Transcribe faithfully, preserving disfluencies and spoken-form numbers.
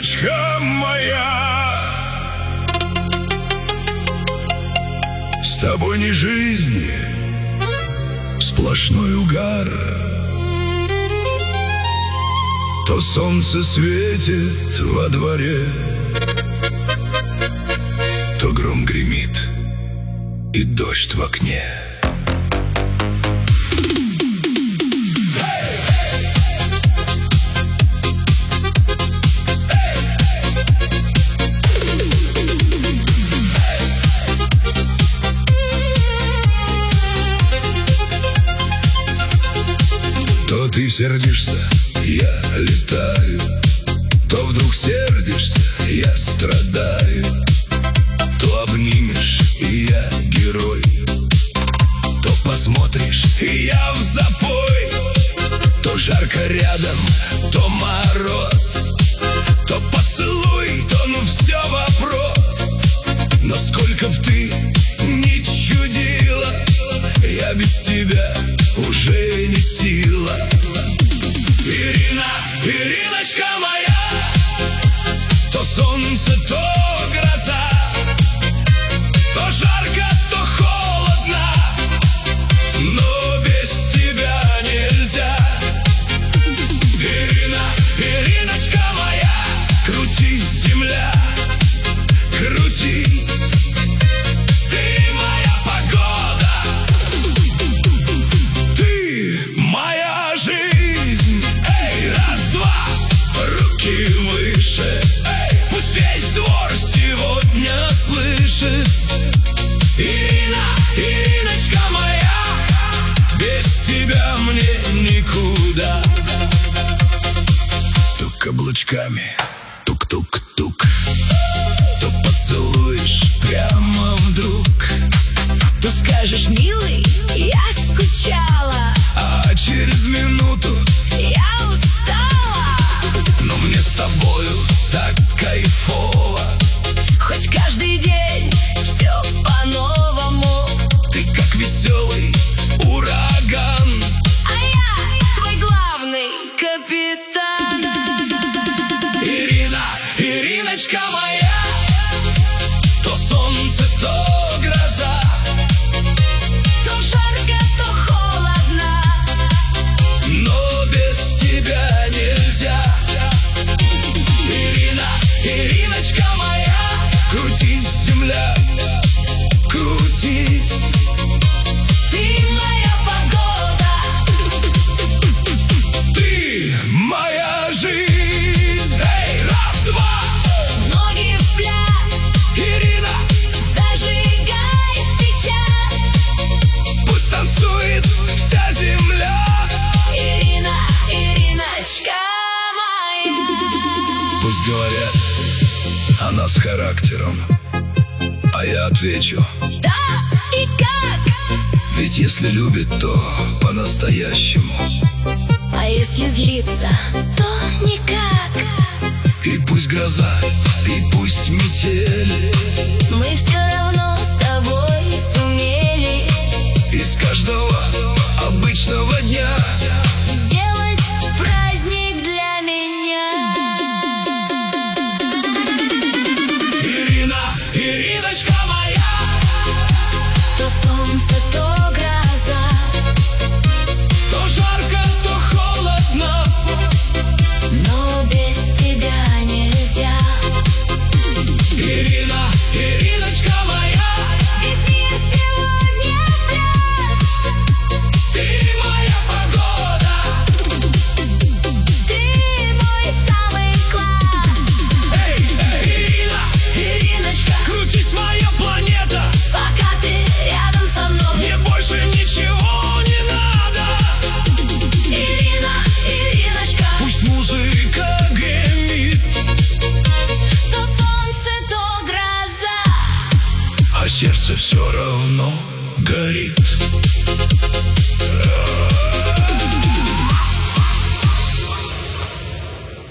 Ириночка моя, с тобой не жизнь, сплошной угар. То солнце светит во дворе, то гром гремит и дождь в окне. То ты сердишься, я летаю, то вдруг сердишься, я страдаю. То обнимешь, и я герой, то посмотришь, и я в запой. То жарко рядом, то мороз, то поцелуй, то ну все вопрос. Но сколько б ты ни чудила, я без тебя уже не сила. Ирина, Ириночка моя, то солнце, то гроза, то жарко, то холодно, но без тебя нельзя. Ирина, Ириночка моя, крутись, земля, крутись, ты моя погода, ты моя жизнь. Эй, раз-два, руки выше, эй, пусть весь двор сегодня слышит. Ирина, Ириночка моя, без тебя мне никуда. То каблучками тук-тук-тук, то поцелуешь прямо вдруг, то скажешь: милый, я скучала, а через минуту я устала. но мне с тобою так кайфово. Хоть каждый день все по-новому, Ты как веселый ураган, а я твой главный капитан. Ирина, Ириночка моя, то солнце, то гроза, То жарко, то холодно, но без тебя нельзя. Ирина, Ириночка моя, крутись, земля, крутись, ты моя погода, ты моя жизнь. Эй, раз-два, ноги в пляс, Ирина, зажигай сейчас. пусть танцует вся земля. Ирина, Ириночка моя. Пусть говорят, она с характером, а я отвечу: Да и как? ведь если любит, то по-настоящему. А если злиться, то никак. И пусть гроза, и пусть метели, Мы все равно с тобой сумели из каждого обычного дня сделать праздник для меня. Ирина, Ириночка моя, То солнце, то гроза, то жарко, то холодно, но без тебя нельзя. Ирина, Ириночка моя, Весь мир сегодня в пляс, ты моя погода, ты мой самый класс. эй, Ирина, Ириночка, крутись, моя планета, пока ты рядом со мной. мне больше ничего не надо. Ирина, Ириночка, Пусть музыка гремит, то солнце, то гроза, а сердце все равно горит.